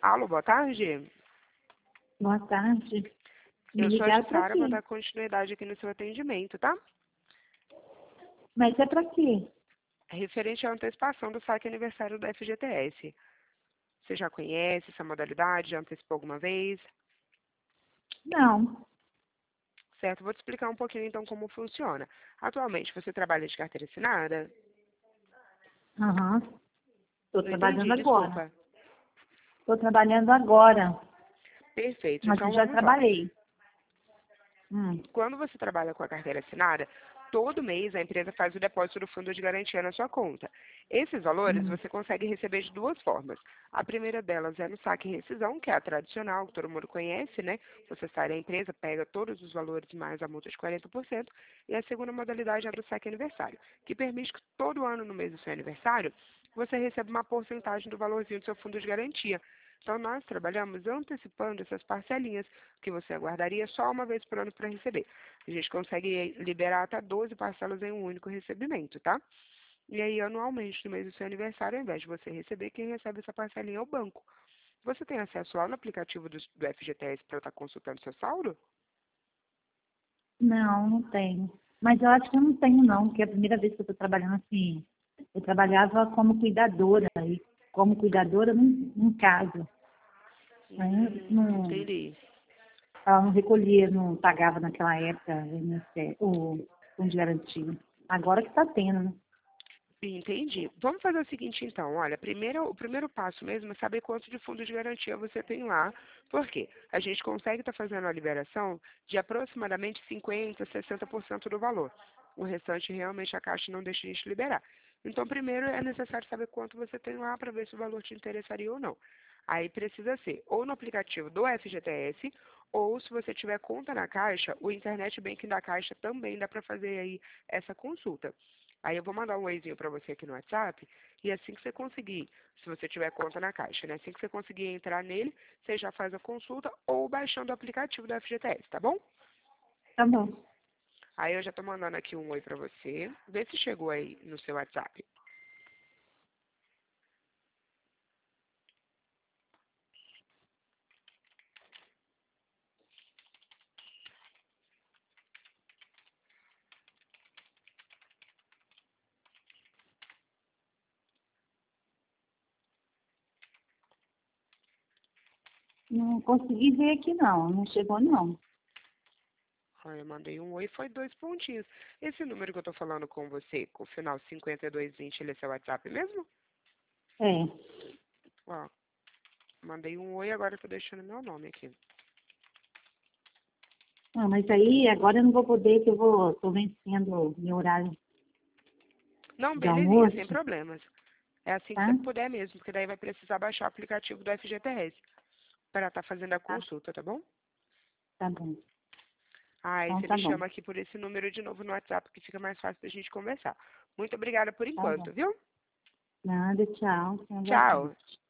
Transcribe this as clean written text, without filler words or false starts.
Alô, boa tarde. Boa tarde. Me Eu sou a ligaram para Jussara, vou quê? dar continuidade aqui no seu atendimento, tá? Mas é para quê? Referente à antecipação do saque aniversário da FGTS. Você já conhece essa modalidade? Já antecipou alguma vez? Não. Certo, vou te explicar um pouquinho então como funciona. Atualmente, você trabalha de carteira assinada? Aham. Estou Não trabalhando entendi, agora. desculpa. Estou trabalhando agora. Perfeito, Mas eu então já vamos lá. trabalhei. Quando você trabalha com a carteira assinada, todo mês a empresa faz o depósito do fundo de garantia na sua conta. Esses valores Hum. você consegue receber de duas formas. A primeira delas é no saque e rescisão, que é a tradicional, que todo mundo conhece, né? Você sai da empresa, pega todos os valores mais a multa de 40%. E a segunda modalidade é a do saque aniversário, que permite que todo ano no mês do seu aniversário, você receba uma porcentagem do valorzinho do seu fundo de garantia. Então, nós trabalhamos antecipando essas parcelinhas que você aguardaria só uma vez por ano para receber. A gente consegue liberar até 12 parcelas em um único recebimento, tá? E aí, anualmente, no mês do seu aniversário, ao invés de você receber, quem recebe essa parcelinha é o banco. Você tem acesso lá no aplicativo do FGTS para estar consultando seu saldo? Não, não tenho. Mas eu acho que eu não tenho, não, porque é a primeira vez que eu estou trabalhando assim. Eu trabalhava como cuidadora, e como cuidadora num caso. Aí não, Entendi. ela não recolhia, não pagava naquela época o fundo de garantia. Agora que está tendo, né? Entendi. Vamos fazer o seguinte, então. Olha, o primeiro passo mesmo é saber quanto de fundo de garantia você tem lá. Por quê? A gente consegue estar fazendo a liberação de aproximadamente 50%, 60% do valor. O restante, realmente, a Caixa não deixa a gente liberar. Então, primeiro é necessário saber quanto você tem lá para ver se o valor te interessaria ou não. Aí precisa ser ou no aplicativo do FGTS, ou se você tiver conta na Caixa, o Internet Banking da Caixa também dá para fazer aí essa consulta. Aí eu vou mandar um oizinho para você aqui no WhatsApp, e assim que você conseguir, se você tiver conta na Caixa, né? Assim que você conseguir entrar nele, você já faz a consulta ou baixando o aplicativo do FGTS, tá bom? Tá bom. Aí eu já tô mandando aqui um oi para você. Vê se chegou aí no seu WhatsApp. Não consegui ver aqui, não. Não chegou, não. Aí eu mandei um oi, foi 2 pontinhos. Esse número que eu tô falando com você, com o final 5220, ele é seu WhatsApp mesmo? É. Ó, mandei um oi, agora eu tô deixando meu nome aqui. Ah, mas aí agora eu não vou poder, que tô vencendo o meu horário Não, de belezinha, sem almoço, problemas. É assim que tá? você puder mesmo, porque daí vai precisar baixar o aplicativo do FGTS para estar fazendo a Tá, consulta, tá bom? tá bom. Aí Então você tá me bom. chama aqui por esse número de novo no WhatsApp, que fica mais fácil da gente conversar. Muito obrigada por Tá bom. enquanto, viu? Nada, tchau. Tenha boa Tchau. tarde.